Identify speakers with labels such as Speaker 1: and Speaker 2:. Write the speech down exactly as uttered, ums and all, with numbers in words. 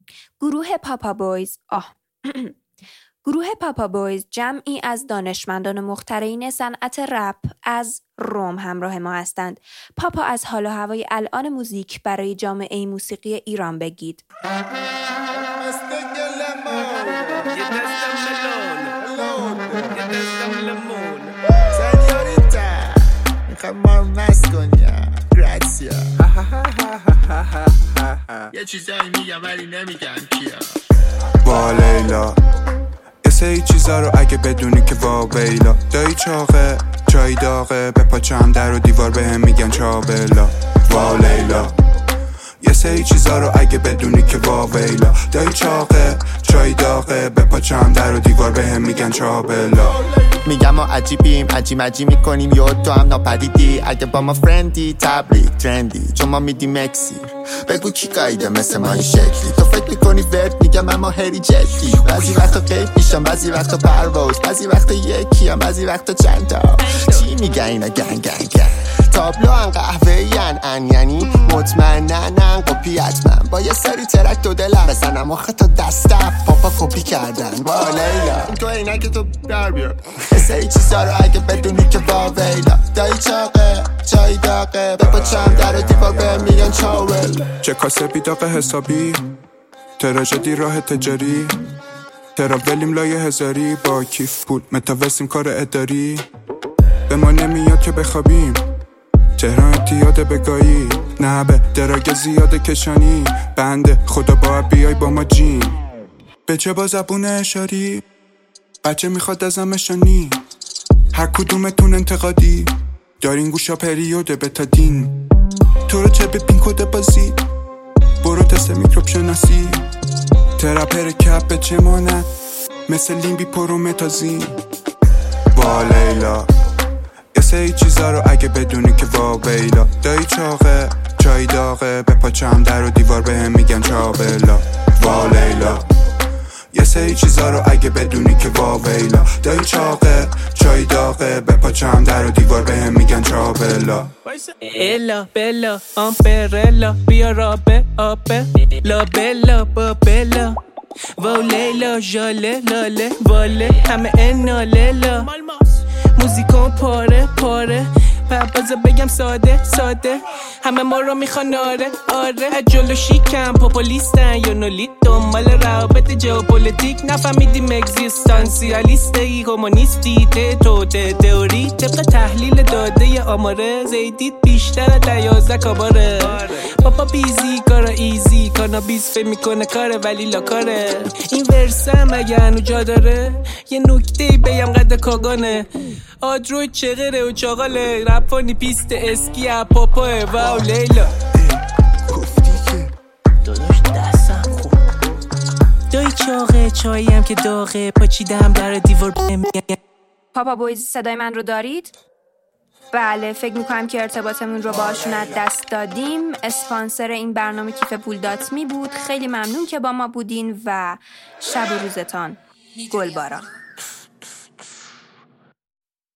Speaker 1: گروه پاپا بویز آه گروه پاپا بویز جمعی از دانشمندان مخترعین صنعت رپ از روم همراه ما هستند. پاپا از حال و هوای الان موزیک برای جامعه موسیقی ایران بگید.
Speaker 2: یه چیزایی میگم ولی نمیگم کیا.
Speaker 3: وا لیلا یه سری چیزا رو اگه بدونی که وا ویلا. دایی چاقه چای داغه به پاچم در و دیوار به هم میگن چابلا. وا لیلا یه سری چیزا رو اگه بدونی که وا ویلا. دایی چاقه چای داغه به پاچم در و دیوار به هم میگن چابلا.
Speaker 2: میگم ما عجیبیم عجیم عجیم میکنیم یا تو هم ناپدیدی. اگه با ما فرندی تبلیغ ترندی چون ما میدیم اکسیر. بگو کی قایده مثل ما این شکلی. تو فکر میکنی ورد میگم اما هری جدی. بعضی وقتا قیب میشم بعضی وقتا پرواز. بعضی وقتا یکی هم بعضی وقتا چند تا. چی میگه اینا گنگ گنگ گنگ. تابلو ان قهوه‌ای ان یعنی مطمئنن ان قپی حتما. با یه سری ترک دو دلم بزنم آخه تا دستم پاپا کپی کردن. وا لیلا تو اینا که تو در بیار سری چیزا رو اگه بدونی که وا ویلا. دایی چاقه چای داغه به پاچم در و دیوار به میگن چاول.
Speaker 3: چه کاسه بیداغ حسابی تراژدی راه تجاری. تراولیم لایه هزاری با کیف پول متاوسیم کار اداری. به ما نمیاد که بخوابیم تهران اتیاد بگایی. نه به دراگ زیاد کشانی بنده خدا با بیای با ما جیم. به چه با زبون اشاری بچه میخواد ازم اشانی. هر کدومتون انتقادی دارین گوشا پریوده بتادین. تو رو چه ببین کده بازی برو تست میکروب شناسی. تراپر کپ به چه مانه مثل لیمبی پرو متازین. وا لیلا یه سری چیزا رو اگه بدونی که وا ویلا. دایی چاقه چای داغه به پاچم در و دیوار به هم میگن چابلا. وا لیلا یه سری چیزا رو اگه بدونی که وا ویلا. دایی چاقه چای داغه به پاچم در و دیوار به هم میگن چابلا.
Speaker 4: الا بلا امپرلا بیا رابه آبه لا بلا با بلا. وا لیلا جاله لاله واله همه انا لیلا. موزیکون پاره پاره پاپازا بگم ساده ساده. همه ما رو میخوان آره آره. جلو شیکم پاپولیستن یا نولیت دنبال روابط ژئوپلیتیک. نفهمیدیم اگزیستانسیالیسته ای کمونیستی ته تو ته تئوری. طبق تحلیل داده آماره زیدید بیشتر از لیازده کاباره. پاپا بیزی کارا ایزی کانابیس فهم میکنه کاره ولی لاکاره. این ورسم اگه هنو جا داره یه نکته بگم قد کاگانه. آدروی چغره و چاقاله رپانی پیست اسکی پاپاه. واو لیلا
Speaker 3: گفتی که
Speaker 4: داداش دستم خوب. دایی چاقه چاییم که داغه پاچیدم در دیوار بهم.
Speaker 1: پاپا بویز صدای من رو دارید؟ بله فکر میکنم که ارتباطمون رو باشون از دست دادیم. اسپانسر این برنامه کیف پول دات می بود. خیلی ممنون که با ما بودین و شب و روزتان گلباران.